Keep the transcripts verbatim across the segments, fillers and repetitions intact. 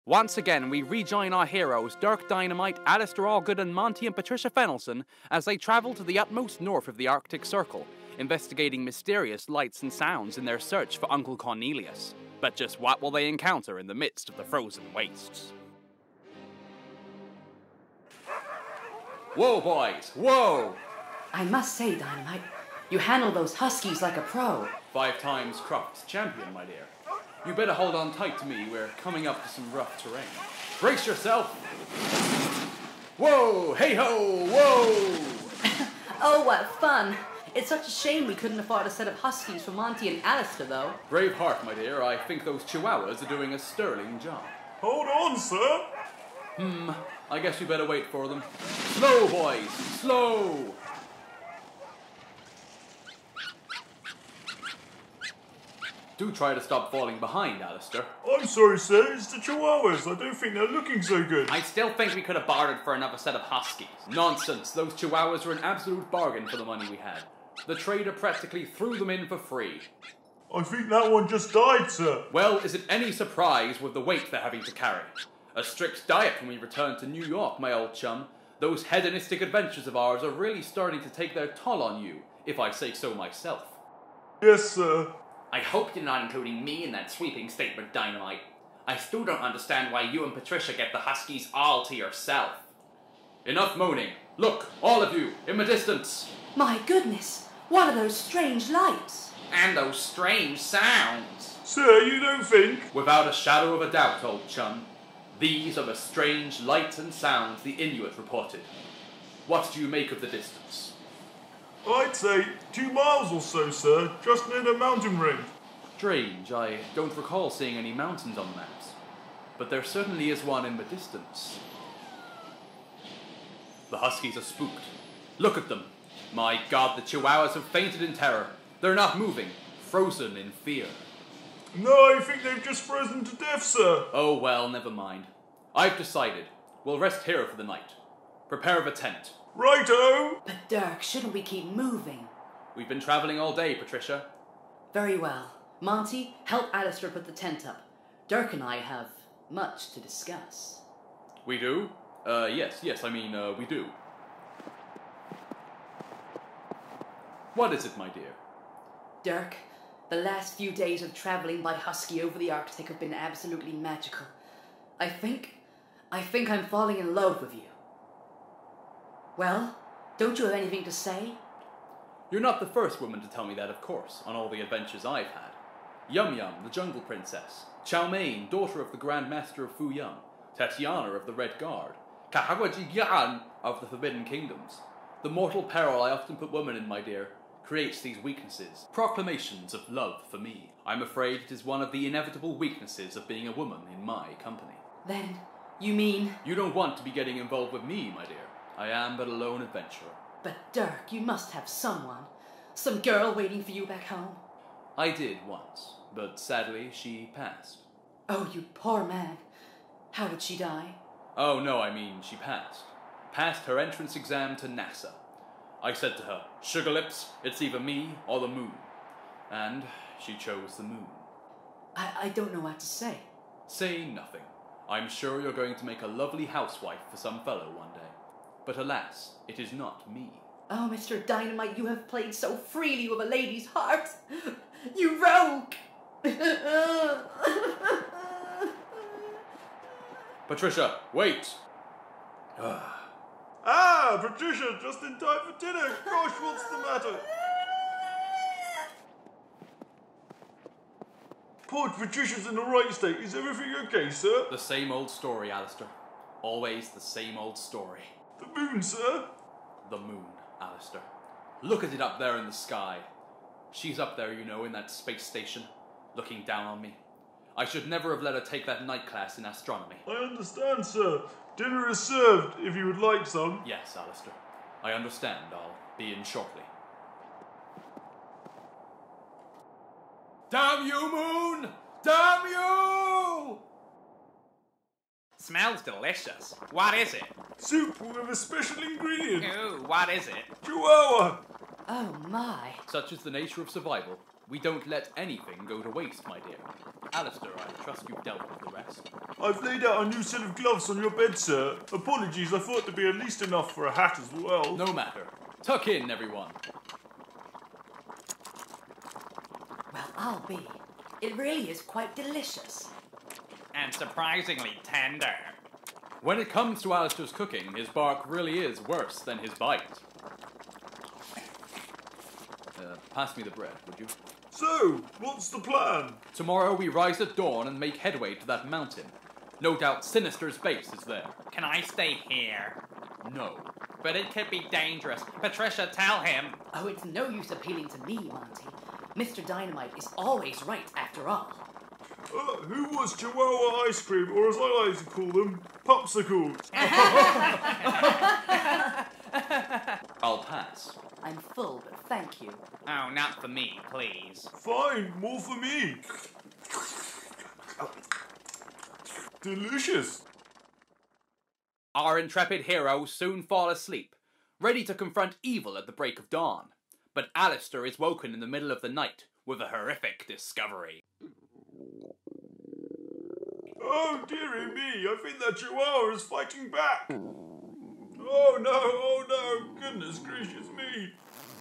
Once again, we rejoin our heroes, Dirk Dynamite, Alistair Allgood and Monty and Patricia Fennelson, as they travel to the utmost north of the Arctic Circle, investigating mysterious lights and sounds in their search for Uncle Cornelius. But just what will they encounter in the midst of the frozen wastes? Whoa, boys, whoa! I must say, Dynamite, you handle those huskies like a pro. Five times Crofts champion, my dear. You better hold on tight to me, we're coming up to some rough terrain. Brace yourself! Whoa, hey-ho, whoa! Oh, what fun! It's such a shame we couldn't afford a set of huskies for Monty and Alistair, though. Brave heart, my dear, I think those chihuahuas are doing a sterling job. Hold on, sir! Hmm, I guess you better wait for them. Slow, boys, slow! Do try to stop falling behind, Alistair. I'm sorry, sir, it's the Chihuahuas. I don't think they're looking so good. I still think we could have bartered for another set of huskies. Nonsense, those Chihuahuas were an absolute bargain for the money we had. The trader practically threw them in for free. I think that one just died, sir. Well, is it any surprise with the weight they're having to carry? A strict diet when we return to New York, my old chum. Those hedonistic adventures of ours are really starting to take their toll on you, if I say so myself. Yes, sir. I hope you're not including me in that sweeping statement, Dynamite. I still don't understand why you and Patricia get the huskies all to yourself. Enough moaning. Look, all of you, in the distance. My goodness, what are those strange lights? And those strange sounds. Sir, you don't think? Without a shadow of a doubt, old chum. These are the strange lights and sounds the Inuit reported. What do you make of the distance? I'd say two miles or so, sir, just near the mountain range. Strange, I don't recall seeing any mountains on the maps. But there certainly is one in the distance. The huskies are spooked. Look at them. My God, the Chihuahuas have fainted in terror. They're not moving, frozen in fear. No, I think they've just frozen to death, sir. Oh well, never mind. I've decided. We'll rest here for the night. Prepare the tent. Righto! But Dirk, shouldn't we keep moving? We've been traveling all day, Patricia. Very well. Monty, help Alistair put the tent up. Dirk and I have much to discuss. We do? Uh, yes, yes, I mean, uh, we do. What is it, my dear? Dirk, the last few days of traveling by husky over the Arctic have been absolutely magical. I think, I think I'm falling in love with you. Well, don't you have anything to say? You're not the first woman to tell me that, of course, on all the adventures I've had. Yum Yum, the Jungle Princess. Chow Mein, daughter of the Grand Master of Fu Yung. Tatiana of the Red Guard. Kahawajigyan of the Forbidden Kingdoms. The mortal peril I often put women in, my dear, creates these weaknesses. Proclamations of love for me. I'm afraid it is one of the inevitable weaknesses of being a woman in my company. Then, you mean... You don't want to be getting involved with me, my dear. I am but a lone adventurer. But Dirk, you must have someone. Some girl waiting for you back home. I did once, but sadly she passed. Oh, you poor man. How did she die? Oh no, I mean she passed. Passed her entrance exam to NASA. I said to her, Sugar Lips, it's either me or the moon. And she chose the moon. I, I don't know what to say. Say nothing. I'm sure you're going to make a lovely housewife for some fellow one day. But alas, it is not me. Oh, Mister Dynamite, you have played so freely with a lady's heart. You rogue! Patricia, wait! Ah, Patricia, just in time for dinner. Gosh, what's the matter? Poor Patricia's in the right state. Is everything okay, sir? The same old story, Alistair. Always the same old story. The moon, sir? The moon, Alistair. Look at it up there in the sky. She's up there, you know, in that space station, looking down on me. I should never have let her take that night class in astronomy. I understand, sir. Dinner is served, if you would like some. Yes, Alistair. I understand. I'll be in shortly. Damn you, moon! Damn you! Smells delicious. What is it? Soup with a special ingredient. Ooh, what is it? Chihuahua. Oh, my. Such is the nature of survival. We don't let anything go to waste, my dear. Alistair, I trust you've dealt with the rest. I've laid out a new set of gloves on your bed, sir. Apologies, I thought there'd be at least enough for a hat as well. No matter. Tuck in, everyone. Well, I'll be. It really is quite delicious. And surprisingly tender. When it comes to Alistair's cooking, his bark really is worse than his bite. Uh, pass me the bread, would you? So, what's the plan? Tomorrow we rise at dawn and make headway to that mountain. No doubt Sinister's base is there. Can I stay here? No. But it could be dangerous. Patricia, tell him. Oh, it's no use appealing to me, Monty. Mister Dynamite is always right, after all. Uh, who was Chihuahua ice cream, or as I like to call them, popsicles? I'll pass. I'm full, but thank you. Oh, not for me, please. Fine, more for me. Delicious. Our intrepid heroes soon fall asleep, ready to confront evil at the break of dawn. But Alistair is woken in the middle of the night with a horrific discovery. Oh, dearie me, I think that Chihuahua is fighting back. Oh no, oh no, goodness gracious me.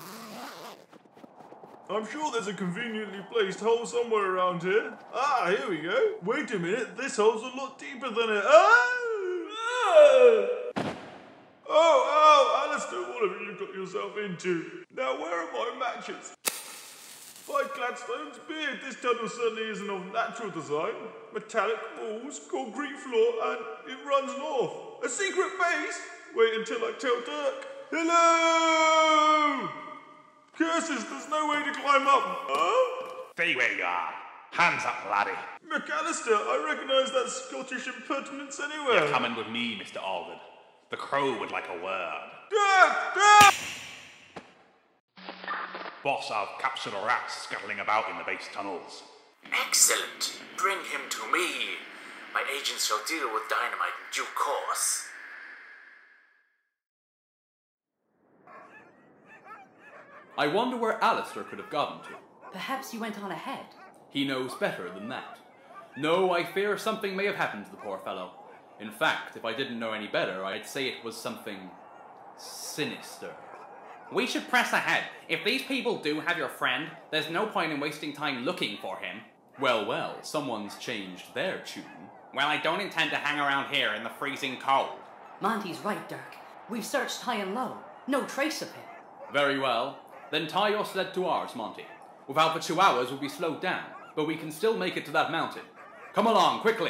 I'm sure there's a conveniently placed hole somewhere around here. Ah, here we go. Wait a minute, this hole's a lot deeper than it. Oh! Oh! Oh, oh, Alistair, what have you got yourself into? Now, where are my matches? By Gladstone's beard, this tunnel certainly isn't of natural design. Metallic walls, concrete floor, and it runs north. A secret base? Wait until I tell Dirk. Hello! Curses, there's no way to climb up. Huh? Stay where you are. Hands up, laddie. McAllister, I recognise that Scottish impertinence anywhere. You're coming with me, Mister Alden. The crow would like a word. Dirk! Dirk! Boss, I've captured a rat scuttling about in the base tunnels. Excellent. Bring him to me. My agents shall deal with Dynamite in due course. I wonder where Alistair could have gotten to. Perhaps you went on ahead. He knows better than that. No, I fear something may have happened to the poor fellow. In fact, if I didn't know any better, I'd say it was something sinister. We should press ahead. If these people do have your friend, there's no point in wasting time looking for him. Well, well, someone's changed their tune. Well, I don't intend to hang around here in the freezing cold. Monty's right, Dirk. We've searched high and low. No trace of him. Very well. Then tie your sled to ours, Monty. Without the Chihuahuas, we'll be slowed down, but we can still make it to that mountain. Come along, quickly!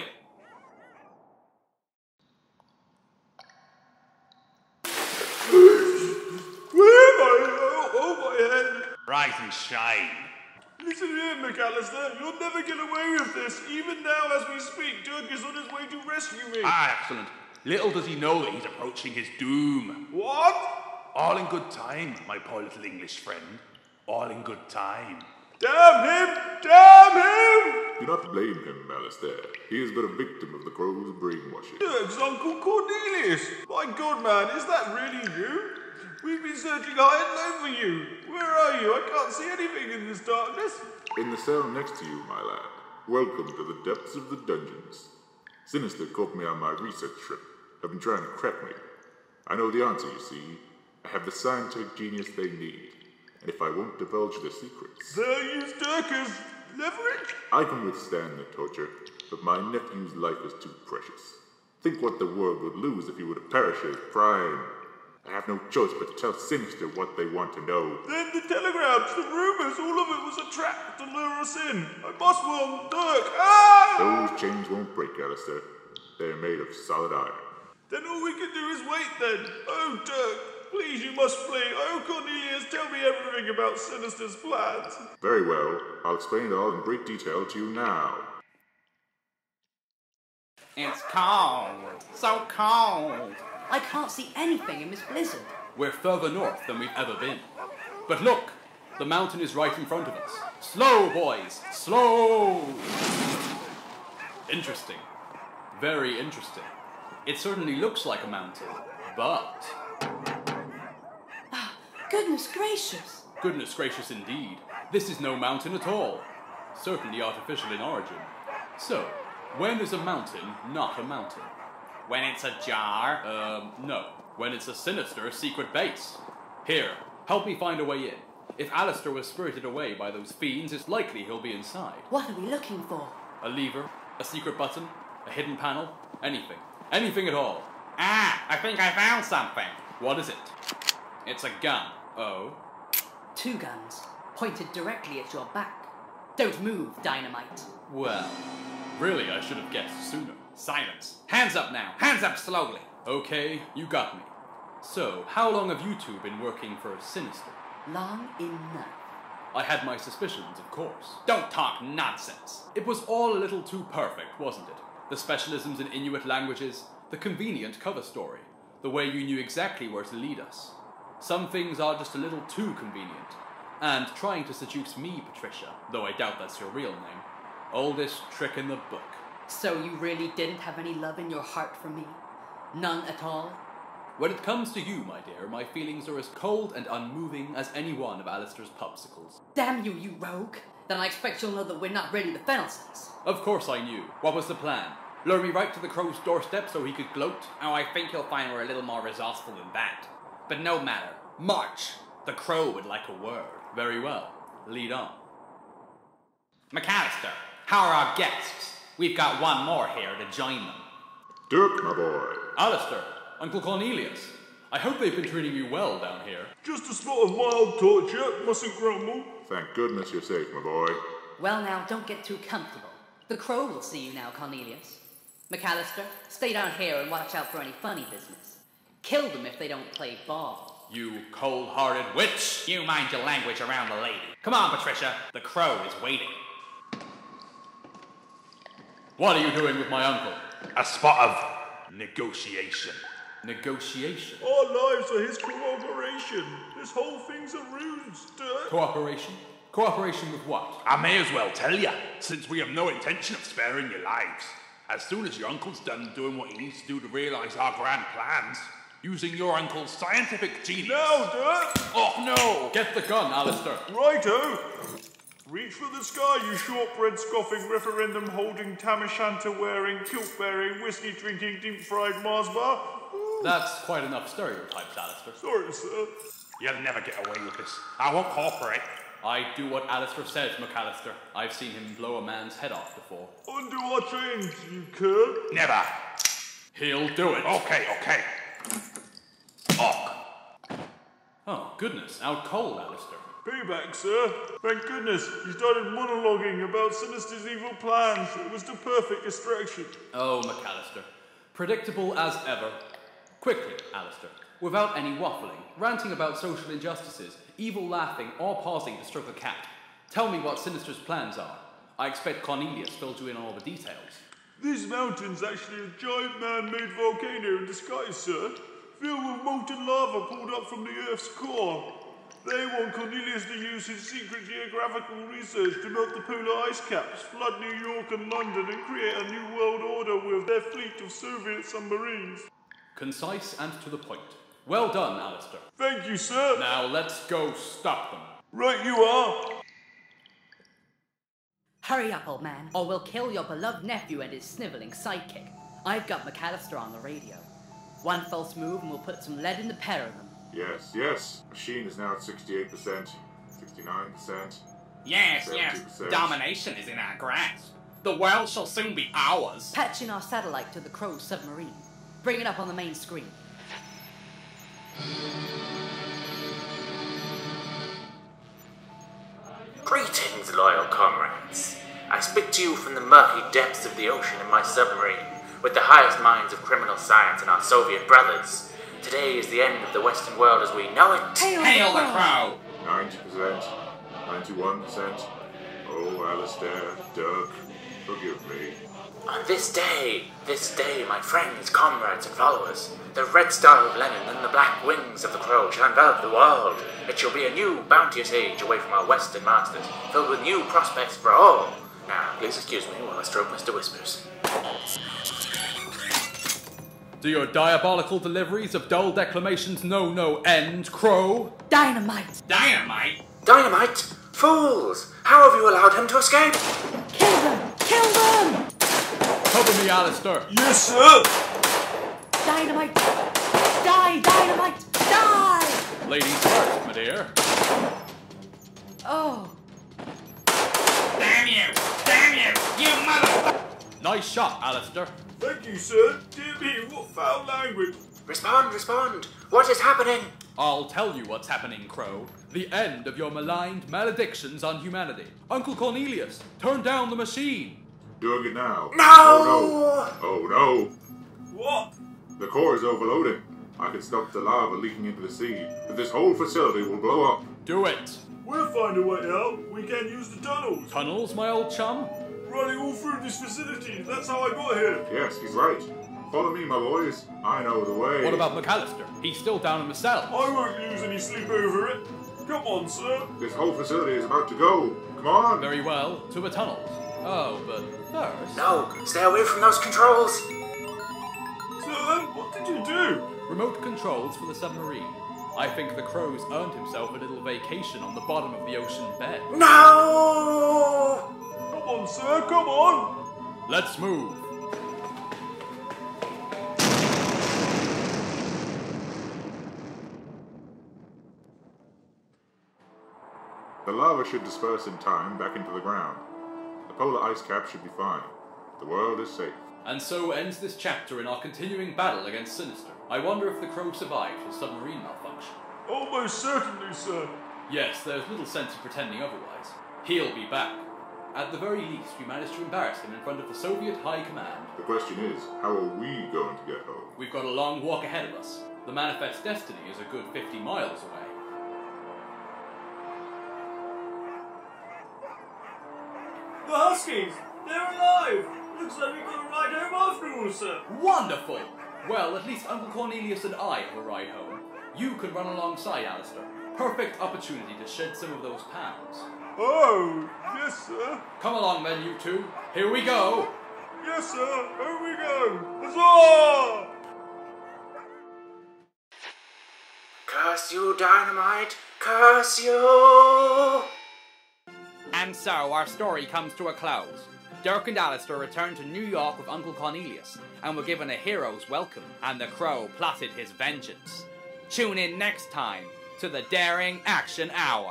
Where am I? Oh, oh, my head. Rise and shine. Listen here, McAllister. You'll never get away with this. Even now, as we speak, Dirk is on his way to rescue me. Ah, excellent. Little does he know that he's approaching his doom. What? All in good time, my poor little English friend. All in good time. Damn him! Damn him! Do not blame him, Alistair. He has been a victim of the crow's brainwashing. Dirk's Uncle Cornelius! My God, man, is that really you? We've been searching high and low for you. Where are you? I can't see anything in this darkness. In the cell next to you, my lad. Welcome to the depths of the dungeons. Sinister caught me on my research trip. Have been trying to crack me. I know the answer, you see. I have the scientific genius they need. And if I won't divulge their secrets... They'll use Dirk as leverage? I can withstand the torture, but my nephew's life is too precious. Think what the world would lose if he were to perish at his prime. I have no choice but to tell Sinister what they want to know. Then the telegrams, the rumors, all of it was a trap to lure us in. I must warn Dirk. Ah! Those chains won't break, Alistair. They're made of solid iron. Then all we can do is wait then. Oh, Dirk, please, you must flee. Oh, Cornelius, tell me everything about Sinister's plans. Very well. I'll explain it all in great detail to you now. It's cold. So cold. I can't see anything in this blizzard. We're further north than we've ever been. But look! The mountain is right in front of us. Slow, boys! Slow! Interesting. Very interesting. It certainly looks like a mountain, but... Goodness gracious! Goodness gracious indeed. This is no mountain at all. Certainly artificial in origin. So, when is a mountain not a mountain? When it's a jar? Um, no. When it's a sinister secret base. Here, help me find a way in. If Alistair was spirited away by those fiends, it's likely he'll be inside. What are we looking for? A lever, a secret button, a hidden panel, anything. Anything at all. Ah, I think I found something. What is it? It's a gun. Oh? Two guns, pointed directly at your back. Don't move, Dynamite. Well, really I should have guessed sooner. Silence. Hands up now. Hands up slowly. Okay, you got me. So, how long have you two been working for Sinister? Long enough. I had my suspicions, of course. Don't talk nonsense. It was all a little too perfect, wasn't it? The specialisms in Inuit languages, the convenient cover story, the way you knew exactly where to lead us. Some things are just a little too convenient. And trying to seduce me, Patricia, though I doubt that's your real name. Oldest trick in the book. So you really didn't have any love in your heart for me? None at all? When it comes to you, my dear, my feelings are as cold and unmoving as any one of Alistair's popsicles. Damn you, you rogue! Then I expect you'll know that we're not ready to fell sense. Of course I knew. What was the plan? Lure me right to the crow's doorstep so he could gloat? Oh, I think you'll find we're a little more resourceful than that. But no matter. March! The crow would like a word. Very well. Lead on. McAllister, how are our guests? We've got one more here to join them. Dirk, my boy. Alistair, Uncle Cornelius. I hope they've been treating you well down here. Just a spot of mild torture, mustn't grumble. Thank goodness you're safe, my boy. Well now, don't get too comfortable. The crow will see you now, Cornelius. McAllister, stay down here and watch out for any funny business. Kill them if they don't play ball. You cold-hearted witch! You mind your language around the lady. Come on, Patricia. The crow is waiting. What are you doing with my uncle? A spot of negotiation. Negotiation? Our lives are his cooperation. This whole thing's a ruse, Dirk. Cooperation? Cooperation with what? I may as well tell you, since we have no intention of sparing your lives. As soon as your uncle's done doing what he needs to do to realize our grand plans, using your uncle's scientific genius. Now, Dirk! Oh no! Get the gun, Alistair. Righto! Reach for the sky, you shortbread scoffing, referendum holding, tam o' shanter wearing, kilt bearing, whiskey drinking, deep fried Mars bar. Ooh. That's quite enough stereotypes, Alistair. Sorry, sir. You'll never get away with this. I won't cooperate. I do what Alistair says, McAllister. I've seen him blow a man's head off before. Undo our chains, you cur. Never. He'll do it. Okay, okay. Fuck. Oh, goodness. Out cold, Alistair. Payback, sir. Thank goodness. You started monologuing about Sinister's evil plans. It was the perfect distraction. Oh, McAllister. Predictable as ever. Quickly, Alistair. Without any waffling, ranting about social injustices, evil laughing, or pausing to stroke a cat. Tell me what Sinister's plans are. I expect Cornelius filled you in on all the details. This mountain's actually a giant man-made volcano in disguise, sir. Filled with molten lava pulled up from the Earth's core. They want Cornelius to use his secret geographical research to melt the polar ice caps, flood New York and London, and create a new world order with their fleet of Soviet submarines. Concise and to the point. Well done, Alistair. Thank you, sir. Now let's go stop them. Right you are. Hurry up, old man, or we'll kill your beloved nephew and his sniveling sidekick. I've got McAllister on the radio. One false move and we'll put some lead in the pair of them. Yes, yes. Machine is now at sixty-eight percent, sixty-nine percent. Yes, yes. Domination is in our grasp. The world shall soon be ours. Patch in our satellite to the Crow's submarine. Bring it up on the main screen. Greetings, loyal comrades. I speak to you from the murky depths of the ocean in my submarine, with the highest minds of criminal science and our Soviet brothers. Today is the end of the Western world as we know it. Hail, Hail the crow! ninety percent, ninety-one percent. Oh, Alistair, Dirk, forgive me. On this day, this day, my friends, comrades, and followers, the red star of Lenin and the black wings of the crow shall envelop the world. It shall be a new, bounteous age away from our Western masters, filled with new prospects for all. Now, please excuse me while I stroke Mister Whispers. Do your diabolical deliveries of dull declamations know no end, Crow? Dynamite! Dynamite? Dynamite? Fools! How have you allowed him to escape? Kill them! Kill them! Cover me, Alistair. Yes, sir! Dynamite! Die! Dynamite! Die! Ladies first, my dear. Oh. Damn you! Damn you! You mother... Nice shot, Alistair. Thank you, sir. Dear me, what foul language. Respond, respond. What is happening? I'll tell you what's happening, Crow. The end of your maligned maledictions on humanity. Uncle Cornelius, turn down the machine. Doing it now. No! Oh no! Oh no! What? The core is overloading. I can stop the lava leaking into the sea, but this whole facility will blow up. Do it. We'll find a way out. We can use the tunnels. Tunnels, my old chum? Running all through this facility. That's how I got here. Yes, he's right. Follow me, my boys. I know the way. What about McAllister? He's still down in the cell. I won't lose any sleep over it. Come on, sir. This whole facility is about to go. Come on. Very well, to the tunnels. Oh, but first... No, stay away from those controls. Sir, what did you do? Remote controls for the submarine. I think the Crow's earned himself a little vacation on the bottom of the ocean bed. No! Come on, sir. Come on. Let's move. The lava should disperse in time back into the ground. The polar ice cap should be fine. The world is safe. And so ends this chapter in our continuing battle against Sinister. I wonder if the Crow survived his submarine malfunction. Almost certainly, sir. Yes, there's little sense in pretending otherwise. He'll be back. At the very least, we managed to embarrass him in front of the Soviet High Command. The question is, how are we going to get home? We've got a long walk ahead of us. The Manifest Destiny is a good fifty miles away. The Huskies! They're alive! Looks like we've got a ride home after all, sir. Wonderful! Well, at least Uncle Cornelius and I have a ride home. You can run alongside Alistair. Perfect opportunity to shed some of those pounds. Oh, yes, sir. Come along then, you two. Here we go! Yes, sir. Here we go. Huzzah! Curse you, Dynamite! Curse you! And so our story comes to a close. Dirk and Alistair returned to New York with Uncle Cornelius and were given a hero's welcome, and the Crow plotted his vengeance. Tune in next time to the Daring Action Hour.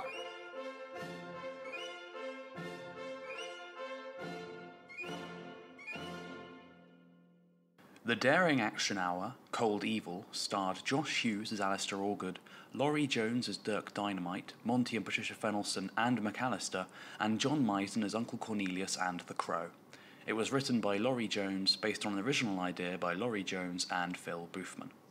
The Daring Action Hour, Cold Evil, starred Josh Hughes as Alistair Allgood, Laurie Jones as Dirk Dynamite, Monty and Patricia Fennelson and McAllister, and John Maiden as Uncle Cornelius and the Crow. It was written by Laurie Jones, based on an original idea by Laurie Jones and Phil Boothman.